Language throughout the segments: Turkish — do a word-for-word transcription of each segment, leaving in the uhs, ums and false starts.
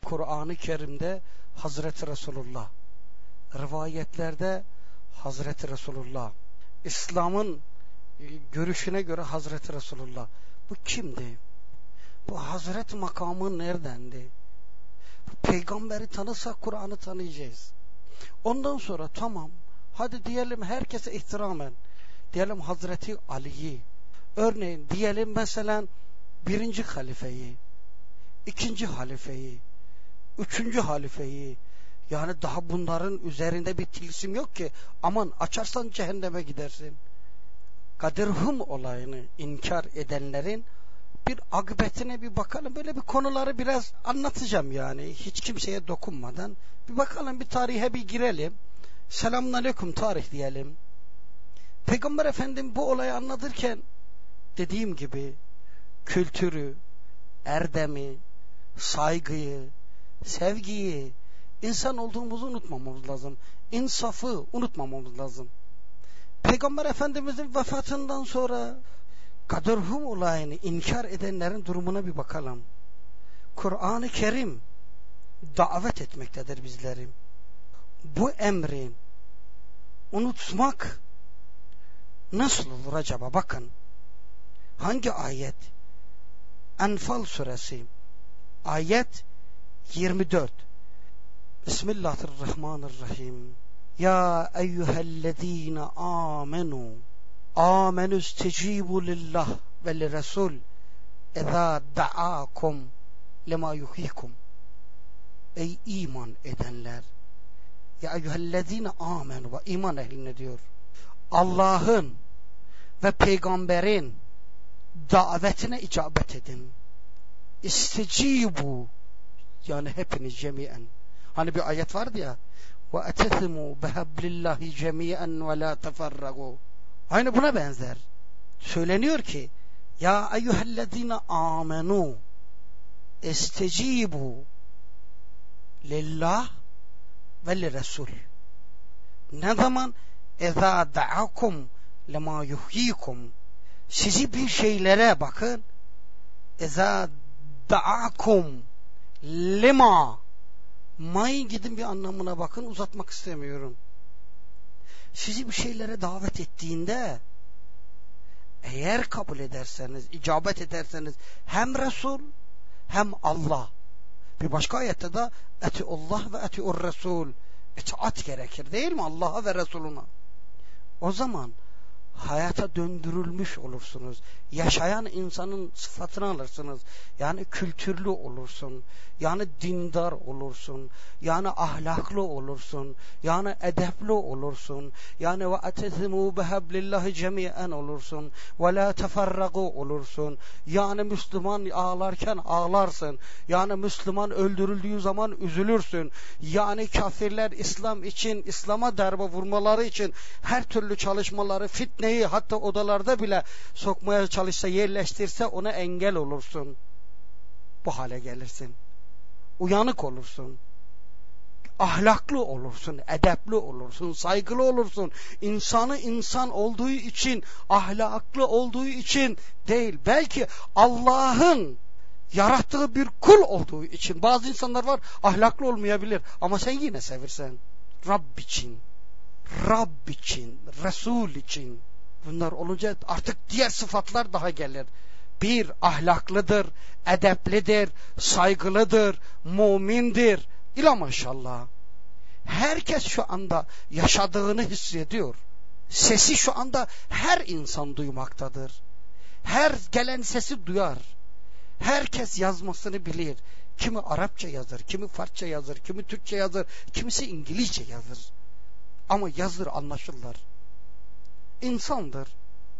Kur'an-ı Kerim'de Hazreti Resulullah, rivayetlerde Hazreti Resulullah, İslam'ın görüşüne göre Hazreti Resulullah. Bu kimdi? Bu Hazret makamı neredendi? Peygamberi tanırsak Kur'an'ı tanıyacağız. Ondan sonra tamam, hadi diyelim herkese ihtiramen, diyelim Hazreti Ali'yi, örneğin diyelim mesela birinci halifeyi, ikinci halifeyi, üçüncü halifeyi, yani daha bunların üzerinde bir tilsim yok ki, aman açarsan cehenneme gidersin. Kadirhum olayını inkar edenlerin bir akıbetine bir bakalım. Böyle bir konuları biraz anlatacağım yani. Hiç kimseye dokunmadan. Bir bakalım, bir tarihe bir girelim. Selamünaleyküm tarih diyelim. Peygamber Efendim bu olayı anlatırken dediğim gibi kültürü, erdemi, saygıyı, sevgiyi, insan olduğumuzu unutmamamız lazım. İnsafı unutmamamız lazım. Peygamber Efendimizin vefatından sonra Kadirhum olayını inkar edenlerin durumuna bir bakalım. Kur'an-ı Kerim davet etmektedir bizleri. Bu emrin unutmak nasıl olur acaba? Bakın. Hangi ayet? Enfal suresi ayet yirmi dört. Bismillahirrahmanirrahim. Ya eyyühellezine amenu Amenü istecibu lillah ve li resul ezâ da'akum lema yuhikum. Ey iman edenler, ya eyyühellezine amenu, ve iman ehline diyor, Allah'ın ve peygamberin davetine icabet edin. İstecibu, yani hepiniz cemiyen. Hani bir ayet vardı ya, ve etesimu bihablillahi cemiyen ve la teferragu. Aynı buna benzer. Söyleniyor ki ya eyyühellezine amenu estecibu lillah ve li resul. Ne zaman? Eza da'akum lema yuhyikum. Sizi bir şeylere bakın. Eza da'akum lema. May gidin bir anlamına bakın, uzatmak istemiyorum. Sizi bir şeylere davet ettiğinde eğer kabul ederseniz, icabet ederseniz hem Resul hem Allah. Bir başka ayette de etiullah ve etiur Resul. İtaat gerekir değil mi Allah'a ve Resuluna? O zaman hayata döndürülmüş olursunuz. Yaşayan insanın sıfatını alırsınız. Yani kültürlü olursun. Yani dindar olursun. Yani ahlaklı olursun. Yani edepli olursun. Yani ve atesimu bihablillahi cemiyen olursun. Ve la teferragu olursun. Yani Müslüman ağlarken ağlarsın. Yani Müslüman öldürüldüğü zaman üzülürsün. Yani kafirler İslam için, İslam'a darbe vurmaları için her türlü çalışmaları, fitneyi hatta odalarda bile sokmaya çalışsa, yerleştirse ona engel olursun. Bu hale gelirsin. Uyanık olursun. Ahlaklı olursun, edepli olursun, saygılı olursun. İnsanı insan olduğu için, ahlaklı olduğu için değil, belki Allah'ın yarattığı bir kul olduğu için. Bazı insanlar var, ahlaklı olmayabilir ama sen yine seversen. Rabb için, Rabb için, Resul için. Bunlar olunca artık diğer sıfatlar daha gelir. Bir, ahlaklıdır, edeplidir, saygılıdır, mümindir. İla maşallah. Herkes şu anda yaşadığını hissediyor. Sesi şu anda her insan duymaktadır. Her gelen sesi duyar. Herkes yazmasını bilir. Kimi Arapça yazar, kimi Farsça yazar, kimi Türkçe yazar, kimisi İngilizce yazar. Ama yazır, anlaşırlar. İnsandır.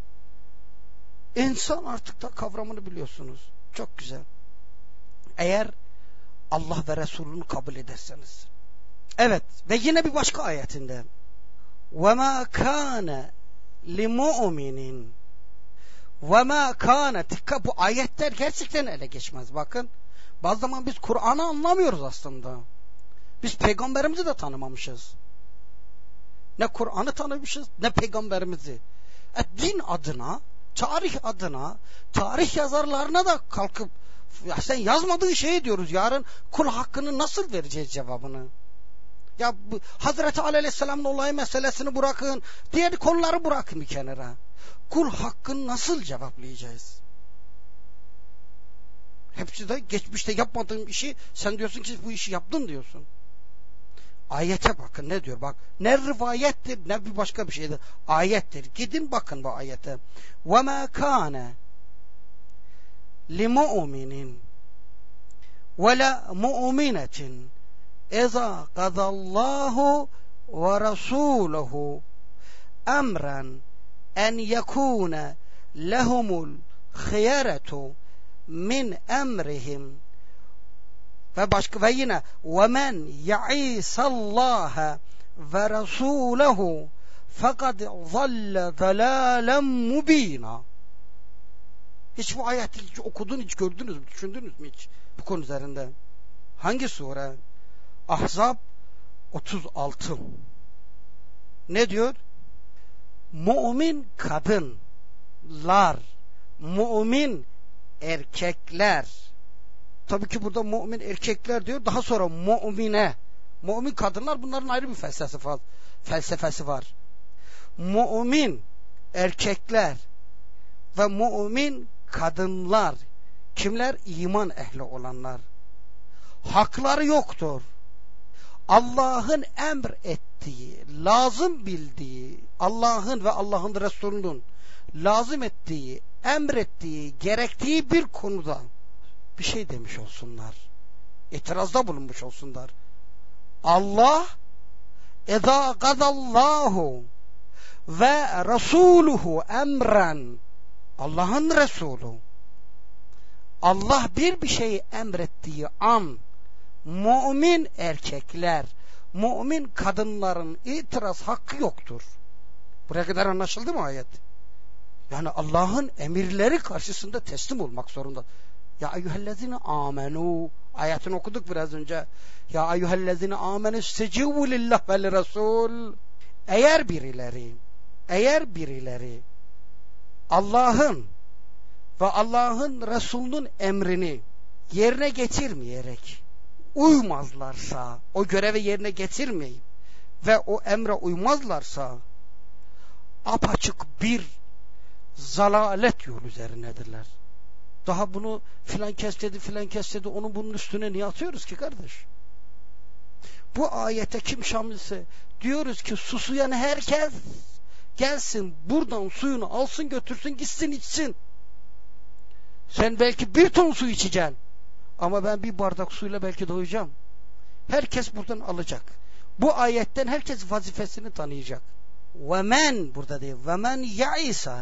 İnsan artık da kavramını biliyorsunuz. Çok güzel. Eğer Allah ve Resulünü kabul ederseniz. Evet, ve yine bir başka ayetinde وَمَا كَانَ لِمُؤْمِنٍ وَمَا كَانَ tıkka, bu ayetler gerçekten ele geçmez. Bakın, bazı zaman biz Kur'an'ı anlamıyoruz aslında. Biz peygamberimizi de tanımamışız. Ne Kur'an'ı tanımışız, ne peygamberimizi. E, din adına, tarih adına, tarih yazarlarına da kalkıp Ya sen yazmadığın şeyi diyoruz. Yarın kul hakkını nasıl vereceğiz cevabını? Ya bu, Hazreti Ali Aleyhisselam'ın olay meselesini bırakın. Diğer konuları bırakın bir kenara. Kul hakkını nasıl cevaplayacağız? Hepsi de geçmişte yapmadığım işi sen diyorsun ki bu işi yaptın diyorsun. Ayete bakın ne diyor bak. Ne rivayettir ne bir başka bir şeydir. Ayettir. Gidin bakın bu ayete. وَمَا كَانَ لِمُؤْمِنٍ وَلَا مُؤْمِنَةٍ اِذَا قَضَى اللّٰهُ وَرَسُولُهُ اَمْرًا اَنْ يَكُونَ لَهُمُ الْخِيَرَةُ min emrihim ve başka ve yine ve men ya'isallaha ve rasulehu fakat zalle zalalen mubina. Hiç bu ayeti hiç okudun, hiç gördünüz mü, düşündünüz mü hiç bu konu üzerinde? Hangi sure? Ahzab otuz altı. Ne diyor? Mümin kadınlar, mümin erkekler. Tabii ki burada mümin erkekler diyor. Daha sonra mümine. Mümin kadınlar, bunların ayrı bir felsefesi var. Felsefesi var. Mümin erkekler ve mümin kadınlar. Kimler? İman ehli olanlar. Hakları yoktur. Allah'ın emr ettiği, lazım bildiği, Allah'ın ve Allah'ın Resulü'nün lazım ettiği, emrettiği, gerektiği bir konuda bir şey demiş olsunlar. İtirazda bulunmuş olsunlar. Allah اِذَا قَضَى اللّٰهُ ve Resuluhu emren, Allah'ın Resulü Allah bir bir şeyi emrettiği an mümin erkekler, mümin kadınların itiraz hakkı yoktur. Buraya kadar anlaşıldı mı ayet? Yani Allah'ın emirleri karşısında teslim olmak zorunda. Ya eyyühellezine amenu ayetini okuduk biraz önce. Ya eyyühellezine amenu secivu lillah ve lirrasul. Eğer birileri eğer birileri Allah'ın ve Allah'ın Resulünün emrini yerine getirmeyerek uymazlarsa, o görevi yerine getirmeyip ve o emre uymazlarsa apaçık bir zalalet yol üzerindedirler. Daha bunu filan kes dedi, filan kes dedi, onun bunun üstüne niye atıyoruz ki kardeş? Bu ayete kim şamilse diyoruz ki susuyan herkes gelsin buradan suyunu alsın götürsün gitsin içsin. Sen belki bir ton su içeceksin ama ben bir bardak suyla belki doyacağım. Herkes buradan alacak. Bu ayetten herkes vazifesini tanıyacak. Ve men burada değil. Ve men ya'isa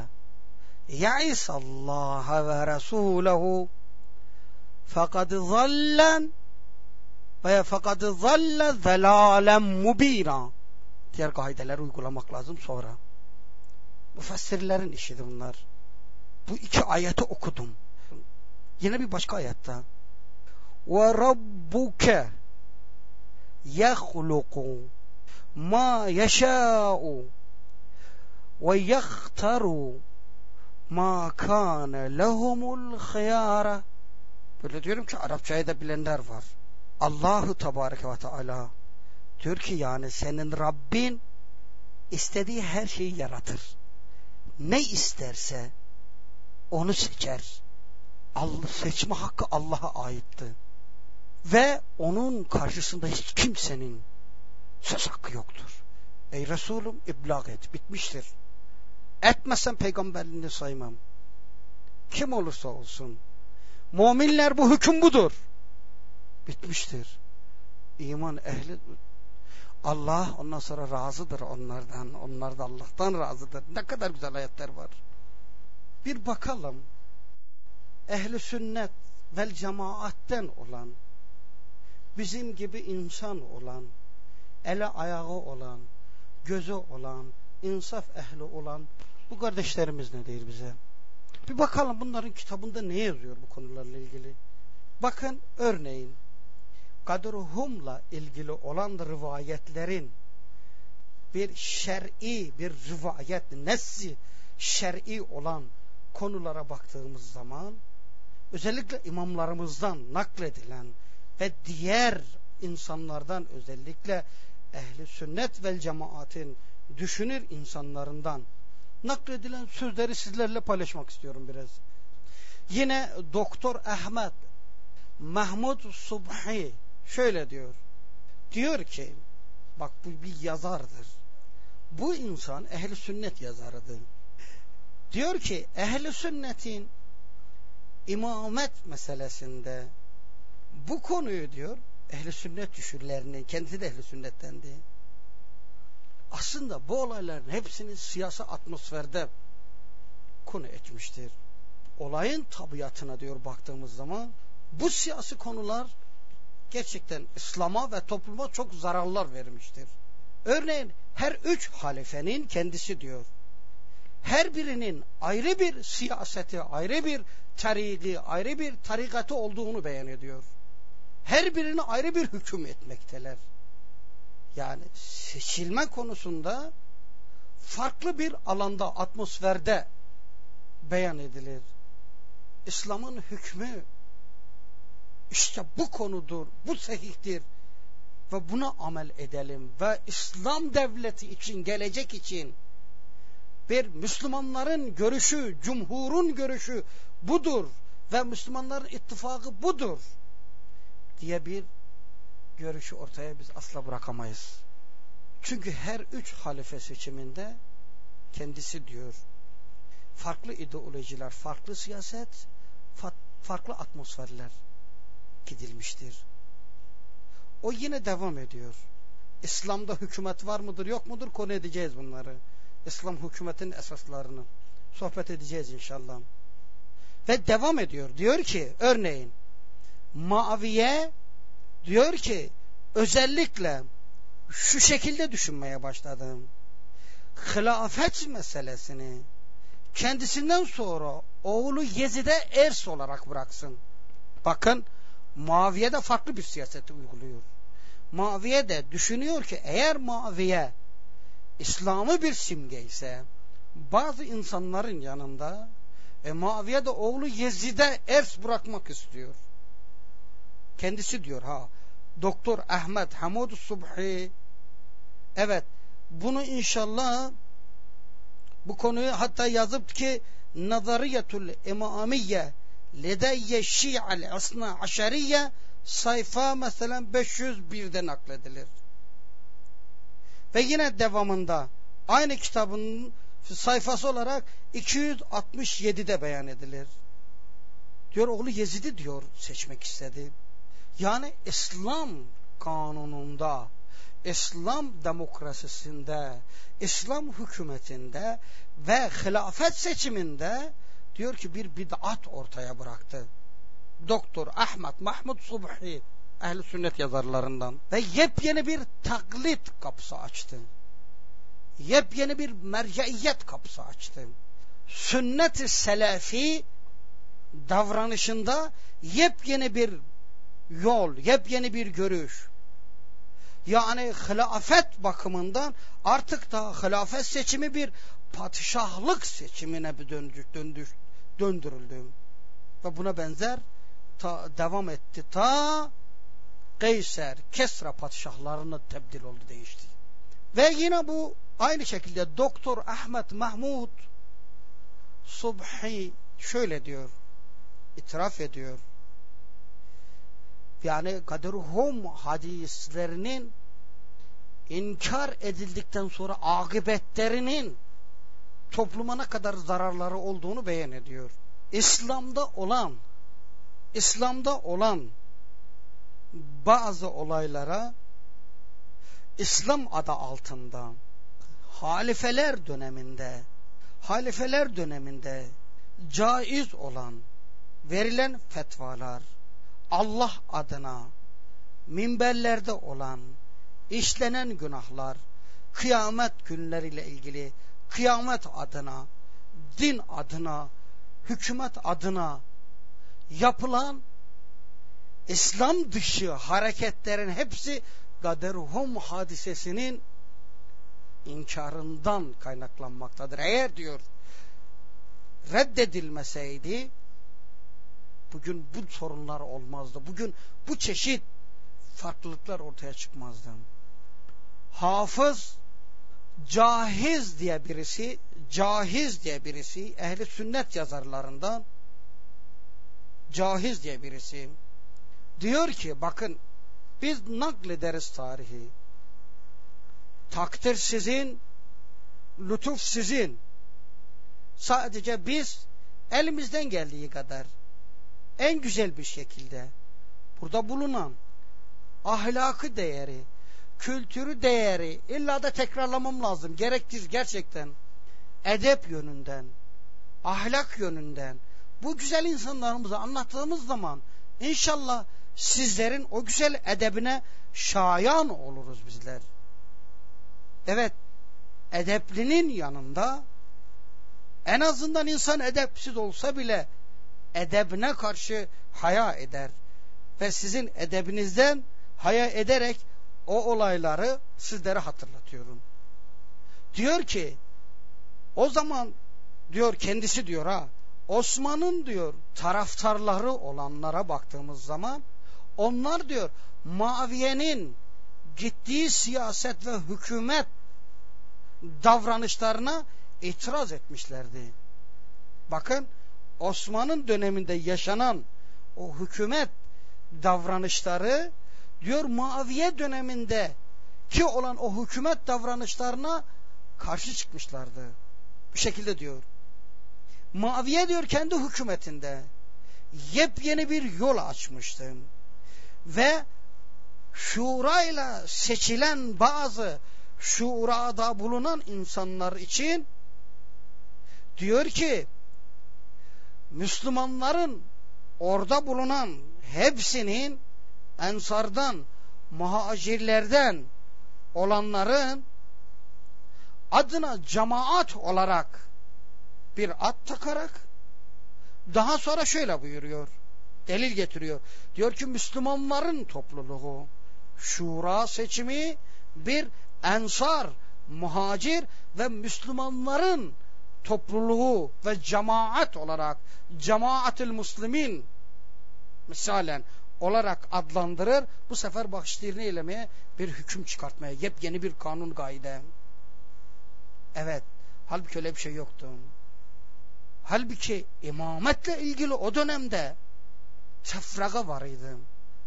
ya'isallaha ve rasulehu fakat zallen ve fakat zalle zelalen mubina. Diğer kaideleri uygulamak lazım sonra. Müfessirlerin işiydi bunlar. Bu iki ayeti okudum. Yine bir başka ayette. Ve rabbuke yehluku ma yeşâ'u ve yehtaru ma kâne lehumul khiyâre. Böyle diyorum ki Arapçayı da bilenler var. Allahu Tebareke ve Teala diyor ki yani senin Rabbin istediği her şeyi yaratır. Ne isterse onu seçer. Allah, seçme hakkı Allah'a aitti. Ve onun karşısında hiç kimsenin söz hakkı yoktur. Ey Resulüm iblag et. Bitmiştir. Etmezsen peygamberliğini saymam. Kim olursa olsun. Müminler bu hüküm budur. Bitmiştir. İman ehli Allah ondan sonra razıdır onlardan. Onlar da Allah'tan razıdır. Ne kadar güzel ayetler var. Bir bakalım. Ehli sünnet vel cemaatten olan, bizim gibi insan olan, ele ayağı olan, gözü olan, insaf ehli olan bu kardeşlerimiz ne değil bize? Bir bakalım bunların kitabında ne yazıyor bu konularla ilgili. Bakın örneğin Kadruhum'la ilgili olan rivayetlerin bir şer'i bir rivayet, nessi şer'i olan konulara baktığımız zaman özellikle imamlarımızdan nakledilen ve diğer insanlardan, özellikle ehli sünnet vel cemaatin düşünür insanlarından nakledilen sözleri sizlerle paylaşmak istiyorum biraz. Yine Doktor Ahmet Mahmud Subhi şöyle diyor. Diyor ki, bak bu bir yazardır. Bu insan ehli sünnet yazarıdır. Diyor ki ehli sünnetin imamet meselesinde bu konuyu diyor ehli sünnet düşürlerini, kendisi de ehli sünnettendi. Aslında bu olayların hepsini siyasi atmosferde konu etmiştir. Olayın tabiatına diyor baktığımız zaman bu siyasi konular gerçekten İslam'a ve topluma çok zararlar vermiştir. Örneğin her üç halifenin kendisi diyor, her birinin ayrı bir siyaseti, ayrı bir tariki, ayrı bir tarikatı olduğunu beyan ediyor. Her birini ayrı bir hüküm etmekteler. Yani seçilme konusunda farklı bir alanda, atmosferde beyan edilir. İslam'ın hükmü işte bu konudur, bu sahihtir ve buna amel edelim ve İslam devleti için, gelecek için bir Müslümanların görüşü, cumhurun görüşü budur ve Müslümanların ittifakı budur diye bir görüşü ortaya biz asla bırakamayız. Çünkü her üç halife seçiminde kendisi diyor, farklı ideolojiler, farklı siyaset, farklı atmosferler gidilmiştir. O yine devam ediyor. İslam'da hükümet var mıdır, yok mudur, konu edeceğiz bunları. İslam hükümetinin esaslarını sohbet edeceğiz inşallah. Ve devam ediyor. Diyor ki örneğin Muaviye diyor ki özellikle şu şekilde düşünmeye başladım. Hilafet meselesini kendisinden sonra oğlu Yezid'e ers olarak bıraksın. Bakın Muaviye de farklı bir siyaseti uyguluyor. Muaviye de düşünüyor ki eğer Muaviye İslam'ı bir simge ise bazı insanların yanında e, Muaviye de oğlu Yezid'e ers bırakmak istiyor. Kendisi diyor ha Doktor Ahmet Hamud Subhi, evet bunu inşallah bu konuyu hatta yazıp ki Nazariyetul İmamiyye Ledeyye Şi'al Asna Aşeriye sayfa mesela beş yüz bir'de nakledilir. Ve yine devamında aynı kitabın sayfası olarak iki yüz altmış yedi'de beyan edilir. Diyor oğlu Yezid'i diyor seçmek istedi. Yani İslam kanununda, İslam demokrasisinde, İslam hükümetinde ve hilafet seçiminde diyor ki bir bid'at ortaya bıraktı. Doktor Ahmet Mahmud Subhi ehl-i sünnet yazarlarından ve yepyeni bir taklit kapısı açtı. Yepyeni bir merceiyet kapısı açtı. Sünnet-i selefi davranışında yepyeni bir yol, yepyeni bir görüş. Yani hilafet bakımından artık da hilafet seçimi bir padişahlık seçimine bir döndü, döndü, döndürüldü. Ve buna benzer ta, devam etti ta Keyser, Kesra padişahlarına tebdil oldu, değişti. Ve yine bu aynı şekilde Doktor Ahmet Mahmud Subhi şöyle diyor, itiraf ediyor. Yani Kadir-Hum hadislerinin inkar edildikten sonra akıbetlerinin topluma ne kadar zararları olduğunu beyan ediyor. İslam'da olan İslam'da olan bazı olaylara İslam adı altında halifeler döneminde halifeler döneminde caiz olan verilen fetvalar, Allah adına minberlerde olan işlenen günahlar, kıyamet günleriyle ilgili, kıyamet adına, din adına, hükümet adına yapılan İslam dışı hareketlerin hepsi Kadir-Hum hadisesinin inkarından kaynaklanmaktadır. Eğer diyor reddedilmeseydi bugün bu sorunlar olmazdı. Bugün bu çeşit farklılıklar ortaya çıkmazdı. Hafız Cahiz diye birisi, Cahiz diye birisi, ehli sünnet yazarlarından Cahiz diye birisi diyor ki, bakın biz naklederiz tarihi. Takdir sizin, lütuf sizin. Sadece biz elimizden geldiği kadar en güzel bir şekilde burada bulunan ahlakı değeri, kültürü değeri, illa da tekrarlamam lazım, gerektir gerçekten, edep yönünden, ahlak yönünden bu güzel insanlarımıza anlattığımız zaman inşallah sizlerin o güzel edebine şayan oluruz bizler. Evet, edeplinin yanında en azından insan edepsiz olsa bile edebine karşı haya eder ve sizin edebinizden haya ederek o olayları sizlere hatırlatıyorum. Diyor ki, o zaman diyor, kendisi diyor ha, Osman'ın diyor taraftarları olanlara baktığımız zaman onlar diyor Muaviye'nin gittiği siyaset ve hükümet davranışlarına itiraz etmişlerdi. Bakın, Osman'ın döneminde yaşanan o hükümet davranışları diyor Muaviye döneminde ki olan o hükümet davranışlarına karşı çıkmışlardı. Bu şekilde diyor. Muaviye diyor kendi hükümetinde yepyeni bir yol açmıştı. Ve şurayla seçilen bazı şurada bulunan insanlar için diyor ki, Müslümanların orada bulunan hepsinin, ensardan, muhacirlerden olanların adına cemaat olarak bir ad takarak, daha sonra şöyle buyuruyor, delil getiriyor. Diyor ki Müslümanların topluluğu, şura seçimi bir ensar, muhacir ve Müslümanların topluluğu ve cemaat olarak, cemaatül muslimin misalen olarak adlandırır. Bu sefer başlarını eylemeye, bir hüküm çıkartmaya, yepyeni bir kanun gaide. Evet, halbuki öyle bir şey yoktu. Halbuki imametle ilgili o dönemde tefraka var idi,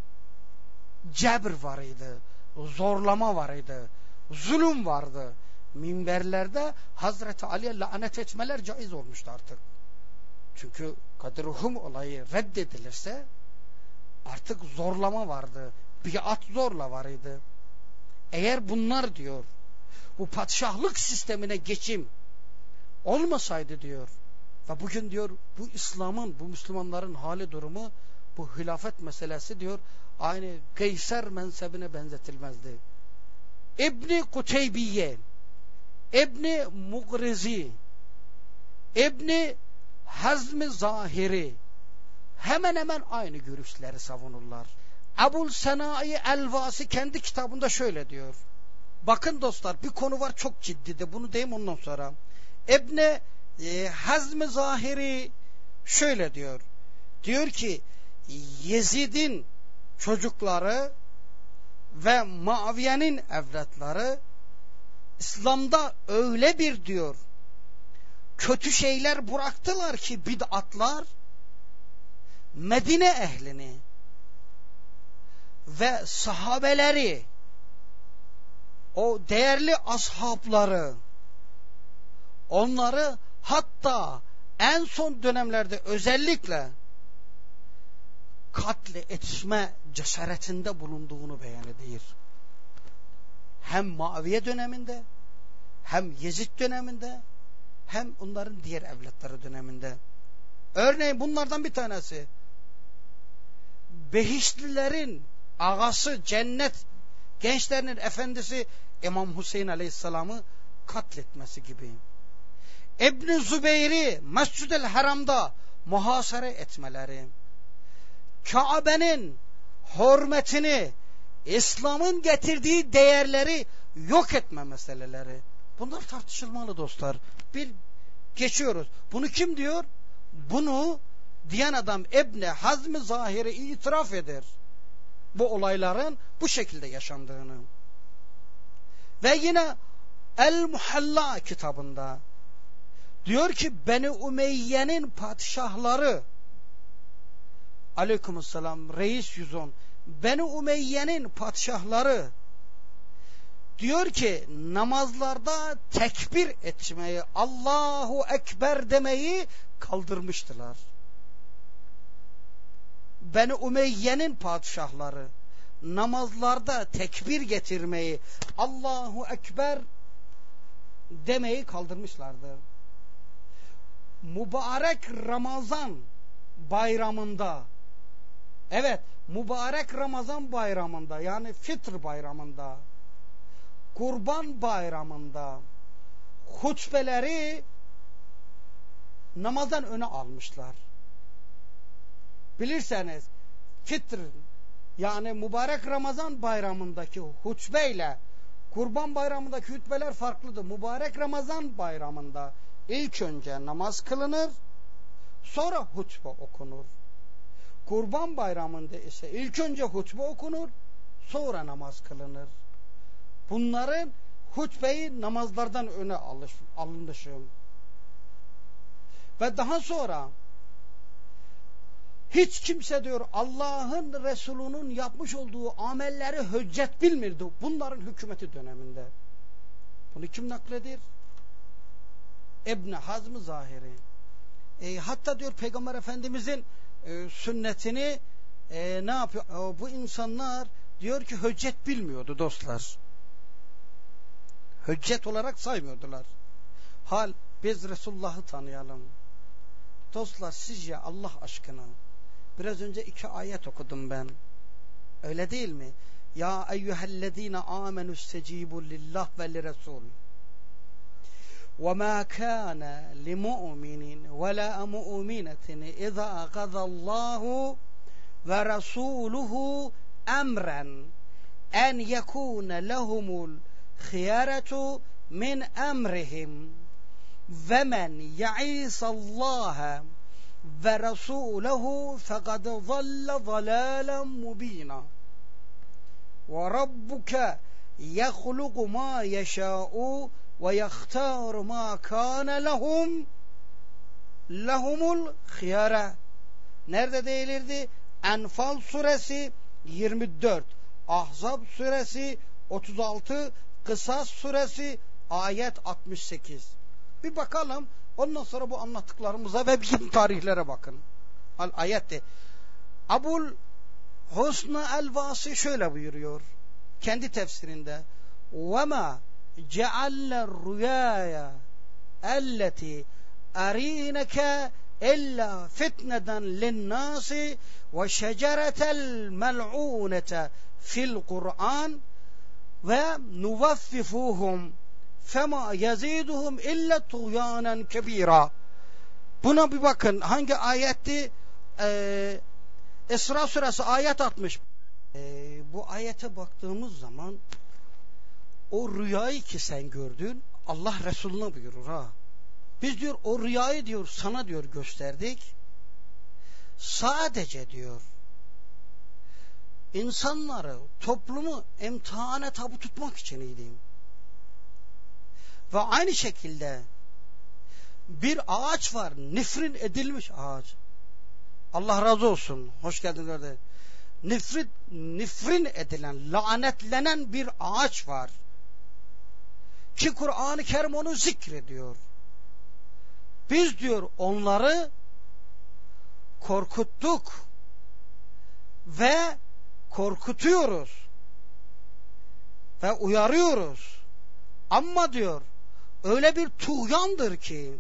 cebr var idi, zorlama var idi, zulüm vardı. Minberlerde Hazreti Ali'ye lanet etmeler caiz olmuştu artık. Çünkü kadruhum olayı reddedilirse artık zorlama vardı, biat zorla var idi. Eğer bunlar diyor, bu padişahlık sistemine geçim olmasaydı diyor, ve bugün diyor bu İslam'ın, bu Müslümanların hali durumu, bu hilafet meselesi diyor aynı Kayser mensebine benzetilmezdi. İbni Kuteybiye, İbni Mugrizi, İbni Hazm-ı Zahiri hemen hemen aynı görüşleri savunurlar. Ebul Senai Elvasi kendi kitabında şöyle diyor. Bakın dostlar, bir konu var çok ciddi de, bunu diyeyim ondan sonra. İbni e, Hazm-ı Zahiri şöyle diyor. Diyor ki Yezid'in çocukları ve Muaviye'nin evlatları İslam'da öyle bir diyor kötü şeyler bıraktılar ki, bid'atlar, Medine ehlini ve sahabeleri, o değerli ashabları, onları hatta en son dönemlerde özellikle katle etme cesaretinde bulunduğunu beyan ediyor. Hem Muaviye döneminde, hem Yezid döneminde, hem onların diğer evlatları döneminde. Örneğin bunlardan bir tanesi, Behiştlilerin ağası, cennet gençlerinin efendisi İmam Hüseyin Aleyhisselam'ı katletmesi gibi. İbn Zübeyir'i Mescid-i Haram'da muhasere etmeleri, Kabe'nin hürmetini, İslam'ın getirdiği değerleri yok etme meseleleri. Bunlar tartışılmalı dostlar. Bir geçiyoruz. Bunu kim diyor? Bunu diyen adam İbn Hazm-ı Zahiri itiraf eder bu olayların bu şekilde yaşandığını. Ve yine El-Muhalla kitabında diyor ki Beni Umeyye'nin padişahları, aleykümselam reis yüz on, Beni Umeyye'nin padişahları diyor ki namazlarda tekbir etmeyi, Allahu Ekber demeyi kaldırmıştılar. Beni Umeyye'nin padişahları namazlarda tekbir getirmeyi, Allahu Ekber demeyi kaldırmışlardı. Mübarek Ramazan bayramında, evet mübarek Ramazan bayramında, yani Fitr bayramında, Kurban bayramında hutbeleri namazdan öne almışlar. Bilirseniz Fitr, yani mübarek Ramazan bayramındaki hutbeyle Kurban bayramındaki hutbeler farklıdır. Mübarek Ramazan bayramında ilk önce namaz kılınır, sonra hutbe okunur. Kurban bayramında ise ilk önce hutbe okunur, sonra namaz kılınır. Bunların hutbeyi namazlardan öne alınışı. Ve daha sonra hiç kimse diyor Allah'ın Resulü'nün yapmış olduğu amelleri hüccet bilmirdi bunların hükümeti döneminde. Bunu kim nakledir? İbn Hazm-ı Zahiri. E, hatta diyor Peygamber Efendimizin e, sünnetini e, ne yapıyor? E, bu insanlar diyor ki hüccet bilmiyordu dostlar. Hüccet olarak saymıyordular. Hal biz Resulullah'ı tanıyalım. Dostlar sizce Allah aşkına, biraz önce iki ayet okudum ben. Öyle değil mi? Ya eyyühellezine amenü istecibu lillah ve li resul. وَمَا كَانَ لِمُؤْمِنٍ وَلَا مُؤْمِنَةٍ إِذَا أَخَذَ اللّٰهُ وَرَسُولُهُ أَمْرًا أَنْ يَكُونَ لَهُمُ الْخِيَرَةُ مِنْ أَمْرِهِمْ وَمَنْ يَعِصَ اللّٰهَ وَرَسُولَهُ فَقَدْ ضَلَّ ضَلَالًا مُبِينًا وَرَبُّكَ يَخْلُقُ مَا يَشَاءُ وَيَخْتَارُ مَا كَانَ لَهُمْ لَهُمُ الْخِيَرَةُ. Nerede değilirdi? Enfal suresi yirmi dört, Ahzab suresi otuz altı, Kısas suresi ayet altmış sekiz. Bir bakalım, ondan sonra bu anlattıklarımıza ve bizim tarihlere bakın. Al ayette Abul Husna el-Vasi şöyle buyuruyor kendi tefsirinde: وَمَا جَعَلَّ الرُّيَايَ اَلَّتِي اَرِينَكَ اِلَّا فِتْنَةً لِلنَّاسِ وَشَجَرَةَ الْمَلْعُونَةَ فِي الْقُرْآنِ وَنُوَفِّفُوهُمْ فَمَا يَزِيدُهُمْ اِلَّا طُغْيَانًا كَبِيرًا. Buna bir bakın. Hangi ayetti? Ee, Esra suresi ayet altmış. Ee, bu ayete baktığımız zaman o rüyayı ki sen gördün, Allah Resulüne buyurur ha. Biz diyor o rüyayı diyor sana diyor gösterdik. Sadece diyor insanları, toplumu imtihana tabi tutmak için iyiydim. Ve aynı şekilde bir ağaç var, nifrin edilmiş ağaç. Allah razı olsun. Hoş geldin orada. Nifrin, nifrin edilen, lanetlenen bir ağaç var. Ki Kur'an-ı Kerim onu zikrediyor. Biz diyor onları korkuttuk ve korkutuyoruz ve uyarıyoruz. Ama diyor öyle bir tuğyandır ki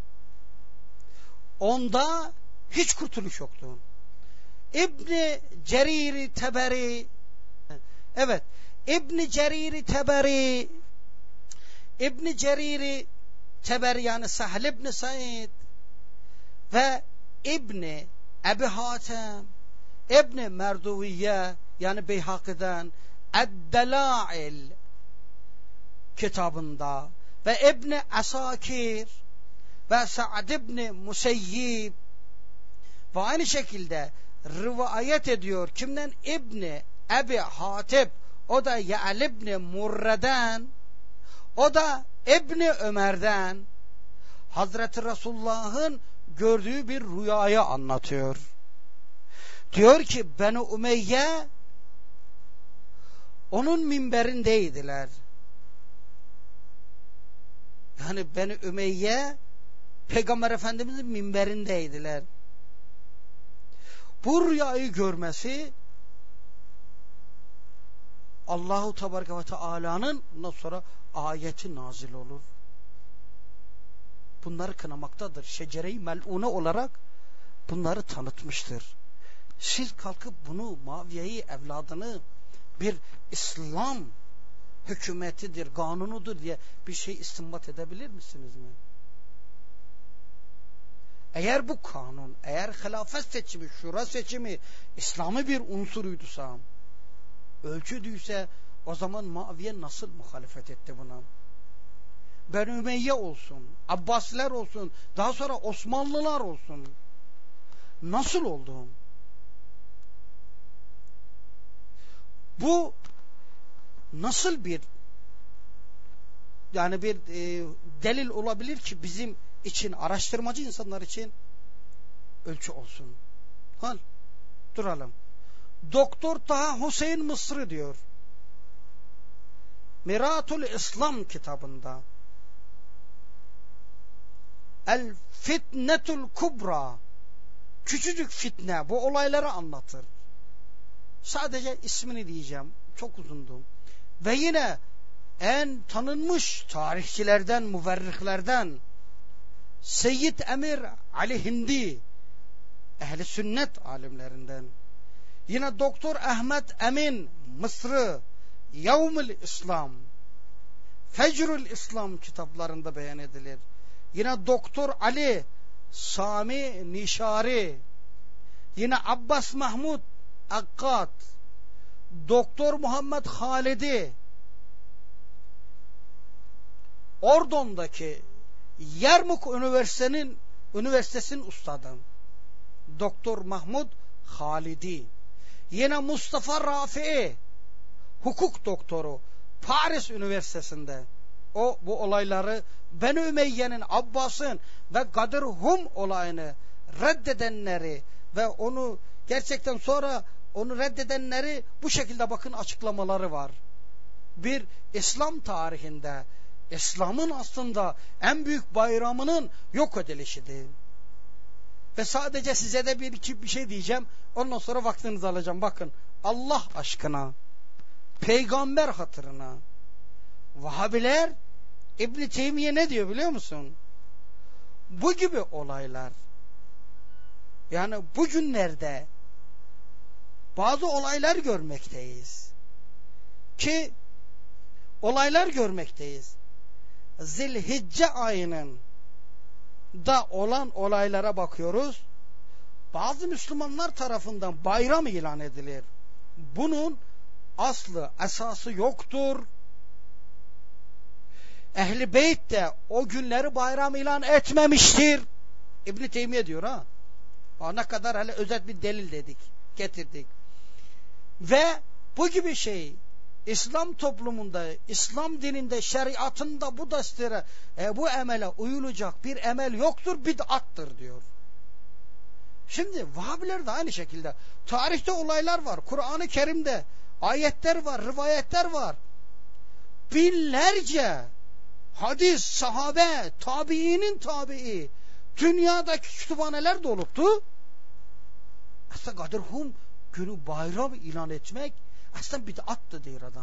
onda hiç kurtuluş yoktu. İbn-i Cerir-i Teberi, evet, İbn-i Cerir-i Teberi, İbn-i Cerir-i Teberi yani Sahl ibn Said ve İbn-i Ebi Hatem, İbn-i Merduviye yani Beyhaki'den Ed-Delail kitabında ve İbn-i Asakir ve Sa'd ibn Museyyib Ve aynı şekilde rivayet ediyor. Kimden? İbni Ebi Hatib. O da Ya'l İbni Murre'den. O da İbni Ömer'den. Hazreti Resulullah'ın gördüğü bir rüyayı anlatıyor. Diyor ki Beni Umeyye onun minberindeydiler. Yani Beni Ümeyye Peygamber Efendimiz'in minberindeydiler. Bu rüyayı görmesi Allahu Tebareke ve Teala'nın bundan sonra ayeti nazil olur. Bunları kınamaktadır. Şecere-i mel'une olarak bunları tanıtmıştır. Siz kalkıp bunu, Muaviye'yi, evladını bir İslam hükümetidir, kanunudur diye bir şey istinbat edebilir misiniz mi? Eğer bu kanun, eğer hilafet seçimi, şura seçimi İslami bir unsuruydusa, ölçüdüyse, o zaman Muaviye nasıl muhalefet etti buna? Beni Ümeyye olsun, Abbasiler olsun, daha sonra Osmanlılar olsun. Nasıl oldu? Bu nasıl bir yani bir e, delil olabilir ki bizim için, araştırmacı insanlar için ölçü olsun? Hal, duralım. Doktor Taha Hüseyin Mısri diyor. Miratul İslam kitabında El Fitnetul Kubra, küçücük fitne, bu olayları anlatır. Sadece ismini diyeceğim. Çok uzundu. Ve yine en tanınmış tarihçilerden, müverrihlerden Seyyid Emir Ali Hindi, ehli sünnet alimlerinden. Yine Doktor Ahmet Emin Mısri, Yevmül İslam, Fecrül İslam kitaplarında beyan edilir. Yine Doktor Ali Sami Nişari, yine Abbas Mahmud Akkad, Doktor Muhammed Halidi, Ordon'daki Yermuk Üniversitesi'nin üniversitesinin ustadı Doktor Mahmud Halidi, yine Mustafa Rafi'i, hukuk doktoru, Paris Üniversitesi'nde o bu olayları Beni Ümeyye'nin, Abbas'ın ve Kadir Hum olayını reddedenleri ve onu gerçekten sonra onu reddedenleri bu şekilde bakın açıklamaları var. Bir İslam tarihinde İslam'ın aslında en büyük bayramının yok edilişidir. Ve sadece size de bir iki bir şey diyeceğim. Ondan sonra vaktinizi alacağım. Bakın, Allah aşkına, peygamber hatırına, Vahabiler İbn Teymiye ne diyor biliyor musun? Bu gibi olaylar, yani bugünlerde bazı olaylar görmekteyiz. Ki olaylar görmekteyiz. Zilhicce ayının da olan olaylara bakıyoruz. Bazı Müslümanlar tarafından bayram ilan edilir. Bunun aslı, esası yoktur. Ehl-i Beyt de o günleri bayram ilan etmemiştir. İbn Teymiye diyor ha. Ne kadar hele özet bir delil dedik, getirdik. Ve bu gibi şey İslam toplumunda, İslam dininde, şeriatında bu dastere, e, bu emele uyulacak bir emel yoktur, bid'attır diyor. Şimdi Vahabiler de aynı şekilde. Tarihte olaylar var. Kur'an-ı Kerim'de ayetler var, rivayetler var. Binlerce hadis, sahabe, tabiinin tabii, dünyadaki kütüphaneler doluptu. Aslında Kadir Hum günü bayram ilan etmek aslında bid'attı diyor adam.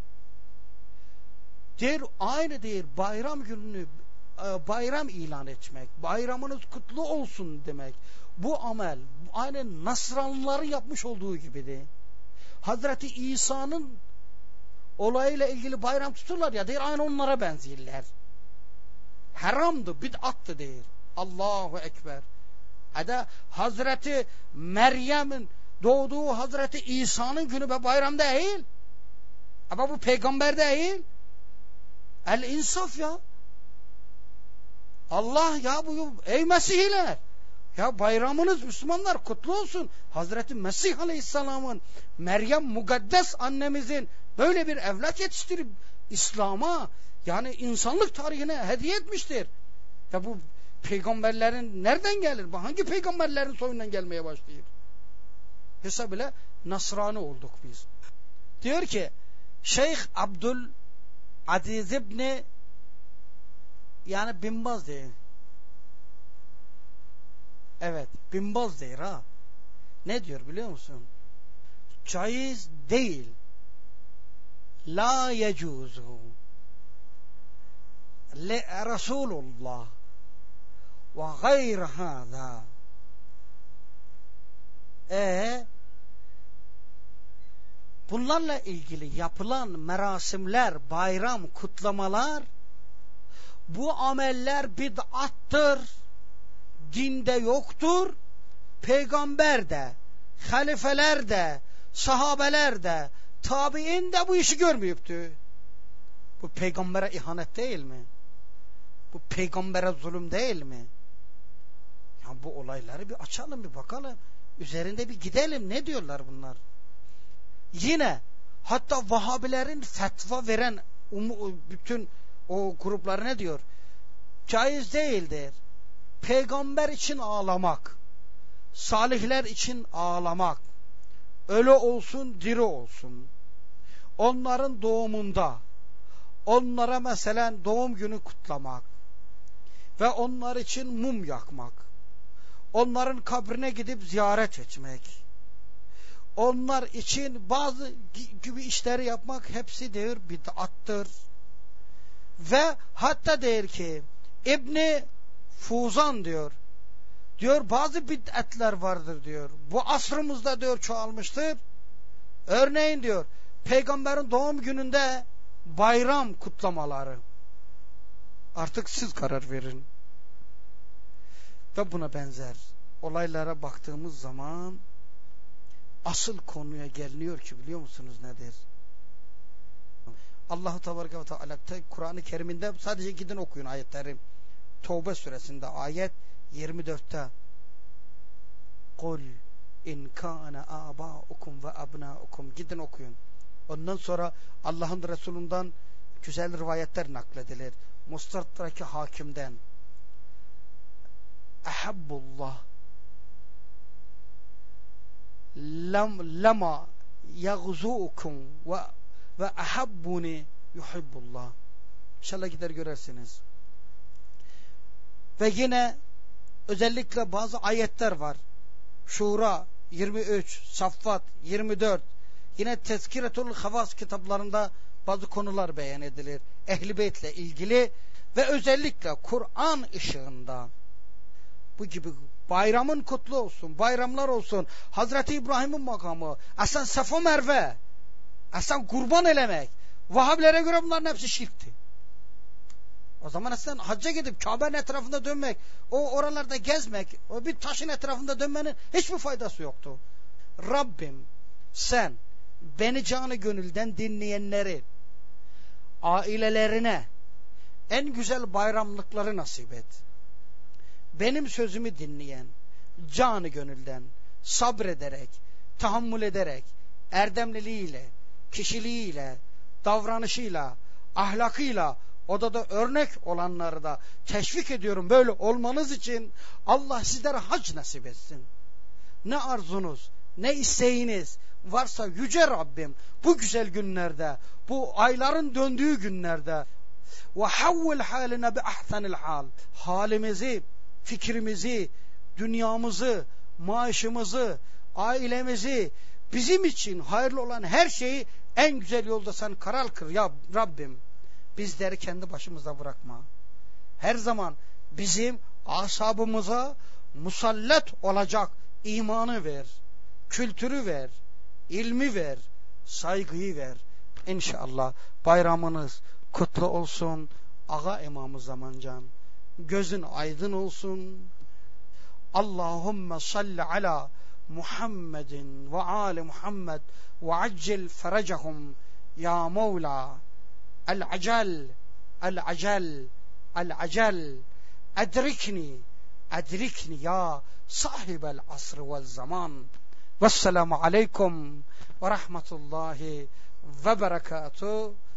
Der aynı değil, bayram gününü bayram ilan etmek, bayramınız kutlu olsun demek. Bu amel aynı Nasranlıların yapmış olduğu gibidir. Hazreti İsa'nın olayıyla ilgili bayram tuturlar ya, der aynı onlara benziyorlar. Haramdı, bid'attı der. Allahu Ekber. Ada Hazreti Meryem'in doğduğu Hazreti İsa'nın günü ve bayram değil. Ama bu peygamber değil. El insaf ya. Allah ya bu ey Mesihler. Ya bayramınız Müslümanlar kutlu olsun. Hazreti Mesih Aleyhisselam'ın, Meryem mukaddes annemizin böyle bir evlat yetiştirip İslam'a, yani insanlık tarihine hediye etmiştir. Ya bu peygamberlerin nereden gelir? Bu hangi peygamberlerin soyundan gelmeye başlıyor? Hesab ile Nasrani olduk biz. Diyor ki Şeyh Abdül Aziz İbni, yani Bin Baz değil. Evet, Bin Baz değil ha. Ne diyor biliyor musun? Caiz değil. La yecuzu li Resulullah ve gayr hâzâ. E bunlarla ilgili yapılan merasimler, bayram, kutlamalar, bu ameller bid'attır, dinde yoktur, peygamber de, halifeler de, sahabeler de, tabi'in de bu işi görmeyiptü. Bu peygambere ihanet değil mi? Bu peygambere zulüm değil mi? Ya bu olayları bir açalım, bir bakalım. Üzerinde bir gidelim. Ne diyorlar bunlar? Yine hatta Vahabilerin fetva veren bütün o gruplar ne diyor? Caiz değildir. Peygamber için ağlamak, salihler için ağlamak, ölü olsun, diri olsun, onların doğumunda, onlara mesela doğum günü kutlamak ve onlar için mum yakmak, onların kabrine gidip ziyaret etmek, onlar için bazı gibi işleri yapmak, hepsi diyor bid'attır. Ve hatta der ki İbni Fuzan diyor, diyor bazı bid'atler vardır diyor. Bu asrımızda diyor çoğalmıştır. Örneğin diyor peygamberin doğum gününde bayram kutlamaları. Artık siz karar verin. Ve buna benzer olaylara baktığımız zaman asıl konuya geliniyor ki biliyor musunuz nedir? Allah-u Tebareke ve Teala Kur'an-ı Kerim'inde sadece gidin okuyun ayetleri. Tevbe suresinde ayet yirmi dörtte Kul in kana abaukum ve abnaukum, gidin okuyun. Ondan sonra Allah'ın Resulü'nden güzel rivayetler nakledilir. Mustadrak'ı hakimden Ahabbullah lam lama yagzuukum ve ve ahabbuni yuhibbullah. İnşallah gider görersiniz. Ve yine özellikle bazı ayetler var. Şura yirmi üç, Saffat yirmi dört, yine Tezkiretül Havas kitaplarında bazı konular beyan edilir. Ehl-i Beyt'le ilgili ve özellikle Kur'an ışığında bu gibi bayramın kutlu olsun, bayramlar olsun, Hazreti İbrahim'in makamı, aslında Safa Merve, aslında kurban elemek, Vahabilere göre bunların hepsi şirkti. O zaman aslında hacca gidip Kabe'nin etrafında dönmek, o oralarda gezmek, o bir taşın etrafında dönmenin hiçbir faydası yoktu. Rabbim sen beni canı gönülden dinleyenleri, ailelerine en güzel bayramlıkları nasip et. Benim sözümü dinleyen, canı gönülden, sabrederek, tahammül ederek, erdemliliğiyle, kişiliğiyle, davranışıyla, ahlakıyla odada örnek olanları da teşvik ediyorum. Böyle olmanız için Allah sizlere hac nasip etsin. Ne arzunuz, ne isteğiniz varsa yüce Rabbim bu güzel günlerde, bu ayların döndüğü günlerde ve havvil haline bi ahsenil hal, halimizi, fikrimizi, dünyamızı, maaşımızı, ailemizi, bizim için hayırlı olan her şeyi en güzel yolda sen karar kır ya Rabbim. Bizleri kendi başımıza bırakma. Her zaman bizim asabımıza musallat olacak imanı ver, kültürü ver, ilmi ver, saygıyı ver. İnşallah bayramınız kutlu olsun. Ağa İmam-ı Zamancan. Gözün aydın olsun. Allahümme salli ala Muhammedin ve ali Muhammed ve accil ferecahum ya Mevla. العجل العجل العجل أدركني أدركني يا صاحب العصر والزمان. والسلام عليكم ورحمة الله وبركاته.